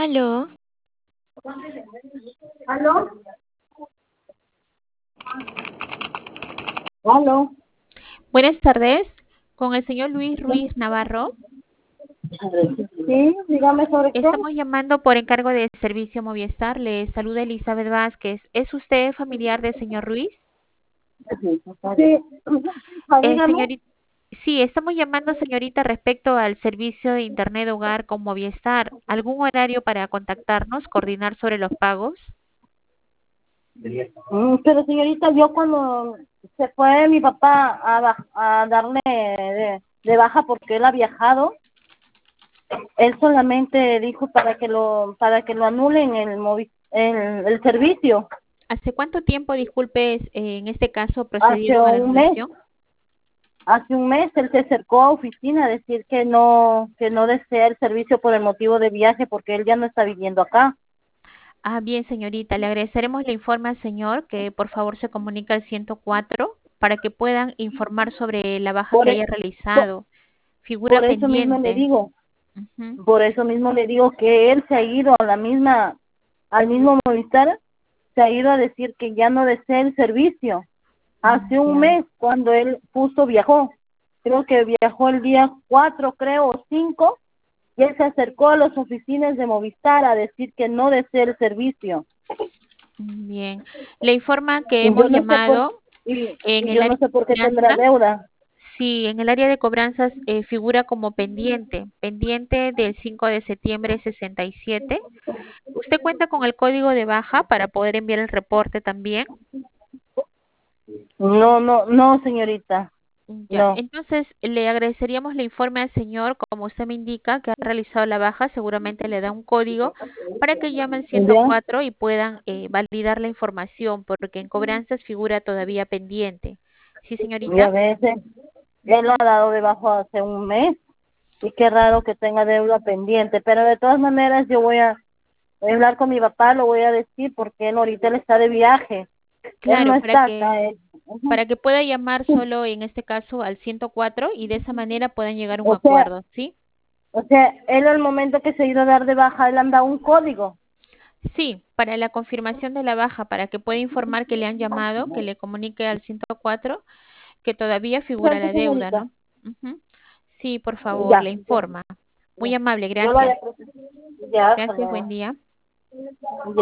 Aló, ¿Aló? ¿Aló? buenas tardes, con el señor Luis Ruiz Navarro. Sí, dígame sobre qué. Estamos llamando por encargo de servicio Movistar. Le saluda Elizabeth Vázquez. ¿Es usted familiar del señor Ruiz? Sí, dígame. Señorita, sí, estamos llamando, señorita, respecto al servicio de Internet Hogar con Movistar. ¿Algún horario para contactarnos, coordinar sobre los pagos? Pero señorita, yo cuando se fue mi papá a darle de baja porque él ha viajado, él solamente dijo para que lo anulen el servicio. ¿Hace cuánto tiempo, disculpe, en este caso Hace procedieron a la un mes, anulación? hace un mes él se acercó a oficina a decir que no desea el servicio por el motivo de viaje porque él ya no está viviendo acá. Ah, bien, señorita, le agradeceremos la informe al señor que por favor se comunique al 104 para que puedan informar sobre la baja Por, que e- haya por, realizado. Figura por eso mismo le pendiente. digo, Ujú. por eso mismo le digo que él se ha ido al mismo Movistar, se ha ido a decir que ya no desea el servicio. Hace un Ya. mes, cuando él viajó, creo que viajó el día 4 creo, o 5, y él se acercó a las oficinas de Movistar a decir que no desea el servicio. Bien. Le informa que Y yo hemos no sé por, llamado y, en y el yo área no sé por de qué tendrá cobranzas. deuda. Sí, en el área de cobranzas figura como pendiente, pendiente del 5 de septiembre 67. ¿Usted cuenta con el código de baja para poder enviar el reporte también? No, no, no, señorita, Ya, no. entonces le agradeceríamos el informe al señor, como usted me indica, que ha realizado la baja, seguramente le da un código para que llame al ¿Ya? 104 y puedan validar la información, porque en cobranzas figura todavía pendiente. ¿Sí, Ya señorita? ves, él lo ha dado de bajo hace un mes. Y qué raro que tenga deuda pendiente, pero de todas maneras yo voy a hablar con mi papá, lo voy a decir porque él está de viaje, él no Claro, está acá. Ujú. para que pueda llamar solo en este caso al 104 y de esa manera puedan llegar a un o sea, acuerdo, ¿sí? o sea, él al momento que se ha ido a dar de baja, él anda un código. Sí, para la confirmación de la baja, para que pueda informar que le han llamado, que le comunique al 104 que todavía figura Gracias, la deuda, señorita. ¿no? Ujú. Sí, por favor, Ya, le ya, informa. Muy ya. amable, Yo voy gracias. a procesar. Ya, hasta Gracias, buen luego. día.